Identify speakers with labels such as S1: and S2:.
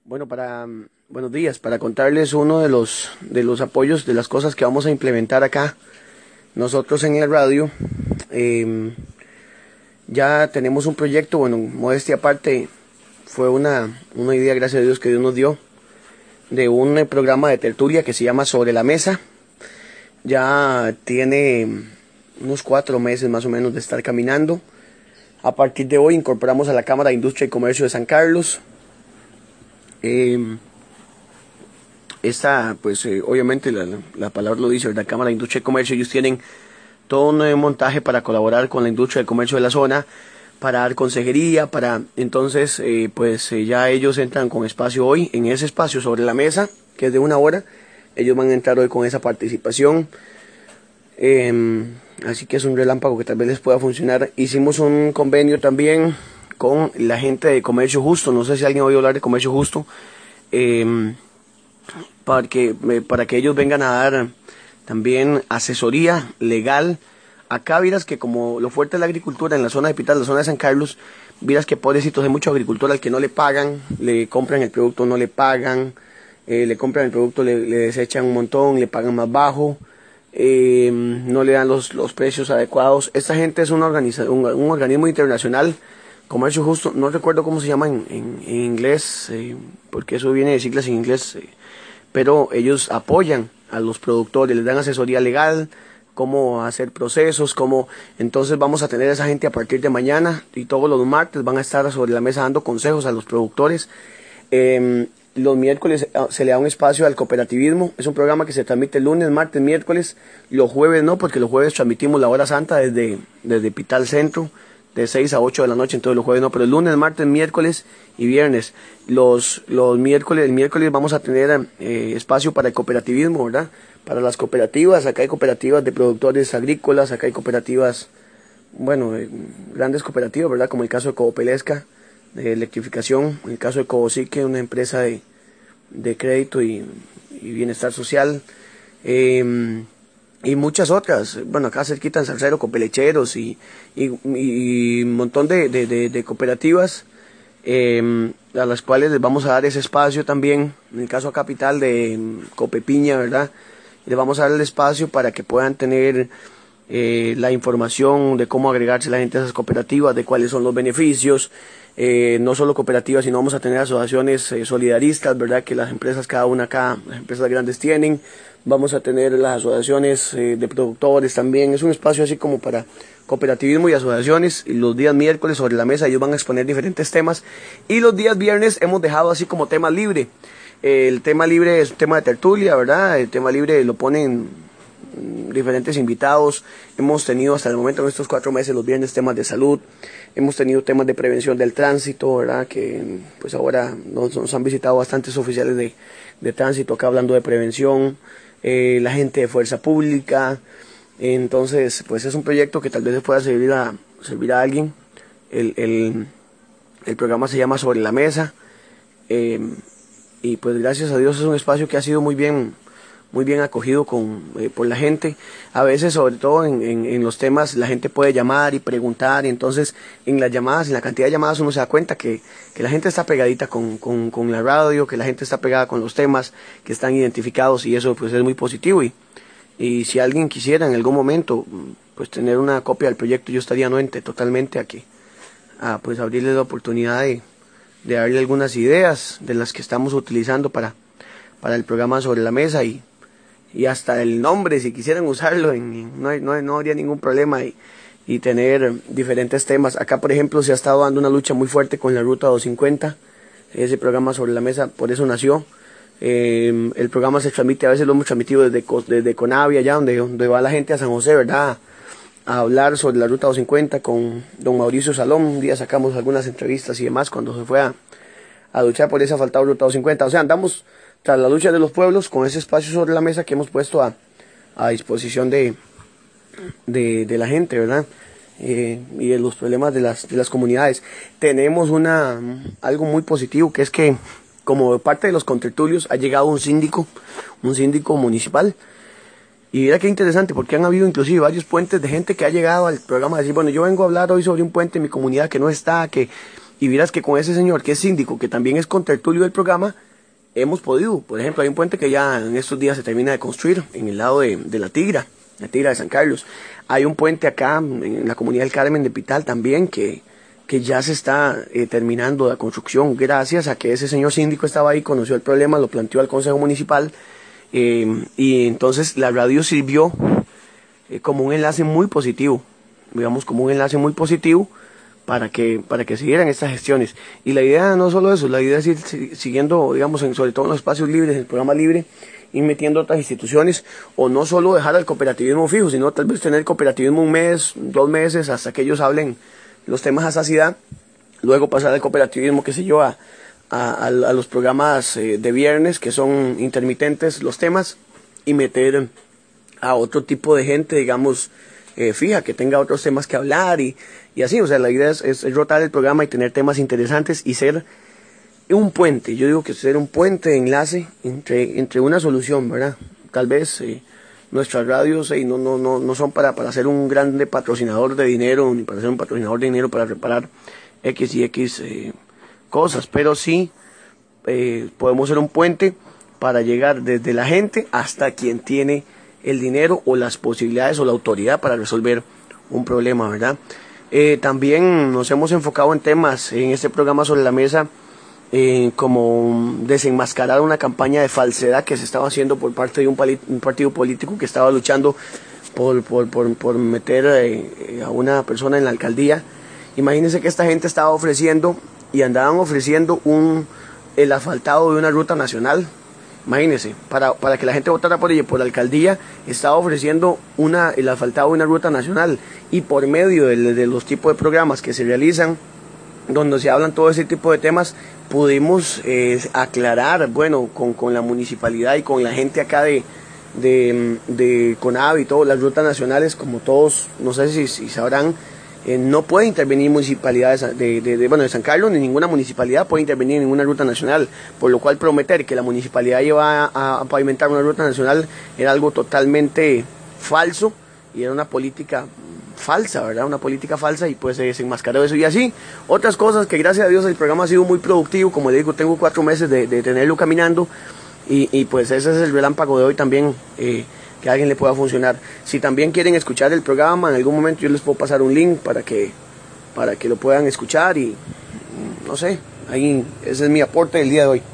S1: Bueno, buenos días, para contarles uno de los apoyos, de las cosas que vamos a implementar acá. Nosotros en el radio ya tenemos un proyecto, bueno, modestia aparte, fue una idea, gracias a Dios, que Dios nos dio, de un programa de tertulia que se llama Sobre la Mesa. Ya tiene unos 4 meses más o menos de estar caminando. A partir de hoy incorporamos a la Cámara de Industria y Comercio de San Carlos. Obviamente la palabra lo dice, ¿verdad? Cámara de Industria y Comercio, ellos tienen todo un montaje para colaborar con la industria del comercio de la zona, para dar consejería, ya ellos entran con espacio hoy, en ese espacio Sobre la Mesa, que es de 1 hora, ellos van a entrar hoy con esa participación. Así que es un relámpago que tal vez les pueda funcionar. Hicimos un convenio también con la gente de Comercio Justo, no sé si alguien ha oído hablar de Comercio Justo, para que ellos vengan a dar también asesoría legal. Acá miras que como lo fuerte es la agricultura en la zona de Pital, la zona de San Carlos, miras que pobrecitos hay mucho agricultor al que no le pagan, le compran el producto, no le pagan, le compran el producto, le desechan un montón, le pagan más bajo, no le dan los precios adecuados. Esta gente es un organismo internacional, Comercio Justo, no recuerdo cómo se llama en inglés, porque eso viene de siglas en inglés, pero ellos apoyan a los productores, les dan asesoría legal, cómo hacer procesos, entonces vamos a tener a esa gente a partir de mañana, y todos los martes van a estar sobre la mesa dando consejos a los productores. Los miércoles se le da un espacio al cooperativismo, es un programa que se transmite lunes, martes, miércoles, los jueves no, porque los jueves transmitimos la hora santa desde Pital Centro, de 6 a 8 de la noche, entonces los jueves no, pero el lunes, martes, miércoles y viernes. El miércoles vamos a tener espacio para el cooperativismo, ¿verdad? Para las cooperativas, acá hay cooperativas de productores agrícolas, acá hay cooperativas, grandes cooperativas, ¿verdad? Como el caso de Cobopelesca, de electrificación, el caso de Cobosique, una empresa de crédito y bienestar social, y muchas otras. Bueno, acá cerquita en Salcero, Copelecheros y un montón de cooperativas a las cuales les vamos a dar ese espacio también. En el caso Capital de Copepiña, ¿verdad? Les vamos a dar el espacio para que puedan tener la información de cómo agregarse la gente a esas cooperativas, de cuáles son los beneficios. No solo cooperativas, sino vamos a tener asociaciones solidaristas, ¿verdad? Que las empresas, cada una acá, las empresas grandes tienen. Vamos a tener las asociaciones de productores también. Es un espacio así como para cooperativismo y asociaciones. Y los días miércoles Sobre la Mesa ellos van a exponer diferentes temas. Y los días viernes hemos dejado así como tema libre. El tema libre es un tema de tertulia, ¿verdad? El tema libre lo ponen diferentes invitados. Hemos tenido hasta el momento en estos 4 meses los viernes temas de salud, hemos tenido temas de prevención del tránsito, ¿verdad? Que pues ahora nos han visitado bastantes oficiales de tránsito acá hablando de prevención, la gente de fuerza pública. Entonces pues es un proyecto que tal vez le pueda servir a alguien. El programa se llama Sobre la Mesa, y pues gracias a Dios es un espacio que ha sido muy bien acogido por la gente. A veces, sobre todo en los temas, la gente puede llamar y preguntar, y entonces en las llamadas, en la cantidad de llamadas, uno se da cuenta que la gente está pegadita con la radio, que la gente está pegada con los temas, que están identificados, y eso pues es muy positivo. Y si alguien quisiera en algún momento pues tener una copia del proyecto, yo estaría anuente totalmente a pues abrirles la oportunidad de darle algunas ideas de las que estamos utilizando para el programa Sobre la Mesa, y hasta el nombre, si quisieran usarlo, no habría ningún problema, y tener diferentes temas. Acá, por ejemplo, se ha estado dando una lucha muy fuerte con la Ruta 250, ese programa Sobre la Mesa, por eso nació. El programa se transmite, a veces lo hemos transmitido desde Conavia, allá donde va la gente a San José, ¿verdad? A hablar sobre la Ruta 250 con don Mauricio Salón. Un día sacamos algunas entrevistas y demás cuando se fue a luchar por esa asfaltada Ruta 250. O sea, andamos tras la lucha de los pueblos con ese espacio Sobre la Mesa que hemos puesto a disposición de la gente, ¿verdad? Y de los problemas de las comunidades. Tenemos algo muy positivo, que es que como parte de los contertulios ha llegado un síndico municipal. Y mira qué interesante, porque han habido inclusive varios puentes de gente que ha llegado al programa a decir, bueno, yo vengo a hablar hoy sobre un puente en mi comunidad que no está, que Y vieras que con ese señor que es síndico, que también es contertulio del programa, hemos podido, por ejemplo, hay un puente que ya en estos días se termina de construir en el lado de la Tigra de San Carlos. Hay un puente acá en la comunidad del Carmen de Pital también que ya se está terminando la construcción gracias a que ese señor síndico estaba ahí, conoció el problema, lo planteó al Consejo Municipal y entonces la radio sirvió como un enlace muy positivo, digamos como un enlace muy positivo para que siguieran estas gestiones. Y la idea no solo eso, la idea es ir siguiendo, digamos, sobre todo en los espacios libres, en el programa libre, ir metiendo otras instituciones, o no solo dejar al cooperativismo fijo, sino tal vez tener cooperativismo un mes, 2 meses, hasta que ellos hablen los temas a saciedad, luego pasar al cooperativismo, qué sé yo, a los programas de viernes, que son intermitentes los temas, y meter a otro tipo de gente, digamos, fija, que tenga otros temas que hablar y así, o sea, la idea es rotar el programa y tener temas interesantes y ser un puente, yo digo que ser un puente de enlace entre una solución, ¿verdad? Tal vez nuestras radios no son para ser un grande patrocinador de dinero, ni para ser un patrocinador de dinero para reparar X y X cosas, pero sí podemos ser un puente para llegar desde la gente hasta quien tiene el dinero o las posibilidades o la autoridad para resolver un problema, ¿verdad? También nos hemos enfocado en temas en este programa Sobre la Mesa, como desenmascarar una campaña de falsedad que se estaba haciendo por parte de un partido político que estaba luchando por meter a una persona en la alcaldía. Imagínense que esta gente estaba ofreciendo y andaban ofreciendo el asfaltado de una ruta nacional. Imagínense, para que la gente votara por ella, por la alcaldía, estaba ofreciendo el asfaltado de una ruta nacional, y por medio de los tipos de programas que se realizan, donde se hablan todo ese tipo de temas, pudimos aclarar, bueno, con la municipalidad y con la gente acá de CONAVI y todas las rutas nacionales, como todos, no sé si sabrán, no puede intervenir municipalidades de San Carlos, ni ninguna municipalidad puede intervenir en ninguna ruta nacional, por lo cual prometer que la municipalidad iba a pavimentar una ruta nacional era algo totalmente falso, y era una política falsa, ¿verdad? Una política falsa, y pues se desenmascaró eso. Y así, otras cosas que gracias a Dios el programa ha sido muy productivo. Como le digo, tengo 4 meses de tenerlo caminando, y pues ese es el relámpago de hoy también, que a alguien le pueda funcionar. Si también quieren escuchar el programa, en algún momento yo les puedo pasar un link para que lo puedan escuchar, y no sé, ahí ese es mi aporte del día de hoy.